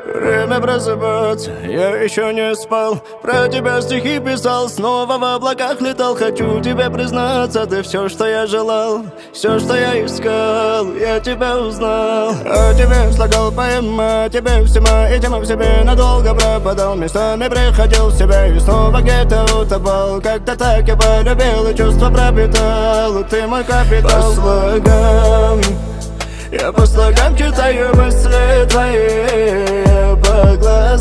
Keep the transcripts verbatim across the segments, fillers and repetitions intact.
Время просыпаться, я еще не спал. Про тебя стихи писал, снова в облаках летал. Хочу тебе признаться, ты все, что я желал, все, что я искал, я тебя узнал. О тебе слагал поэма, тебе всема и тема в себе надолго пропадал. Местами приходил в себя и снова где-то утопал. Как-то так я полюбил и чувства пропитал. Ты мой капитал. По слогам я по слогам читаю мысли твои. По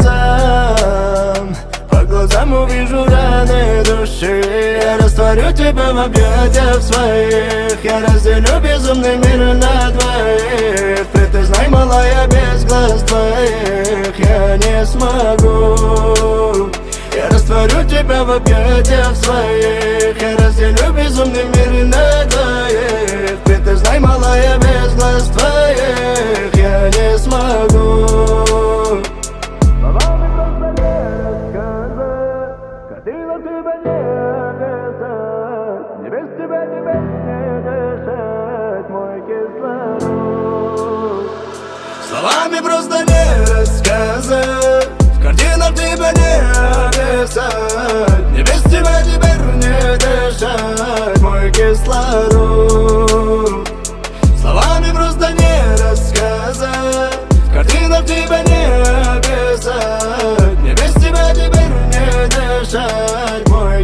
глазам, по глазам увижу раны души. Я растворю тебя в объятиях своих. Я разделю безумный мир на двоих. Ты знай, малая, без глаз твоих я не смогу. Я растворю тебя в объятиях своих. Я разделю безумный мир на двоих. Ты знай, малая, без глаз твоих я не смогу. Словами просто не рассказать, картина тебя не описать. Не без тебя теперь не дышать, мой кислород. Словами просто не рассказать, в картинах тебя не описать. Не без тебя теперь не дышать, мой кислород. Словами просто не рассказать, в картинах тебя не описать. Не без тебя теперь не дышать, мой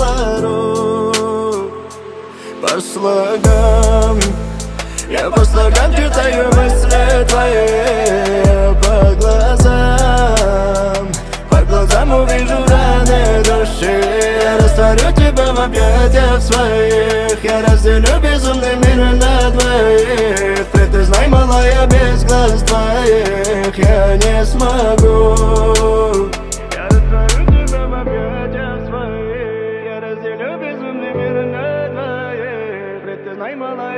кислород. По слогам я по слогам читаю мысли твои. По глазам, по глазам увижу раны души. Я растворю тебя в объятиях своих. Я разделю безумный мир на двоих. Ты знай, малая, без глаз твоих я не смогу. Я растворю тебя в объятиях своих. Я разделю безумный мир на двоих. Ты знай, малая.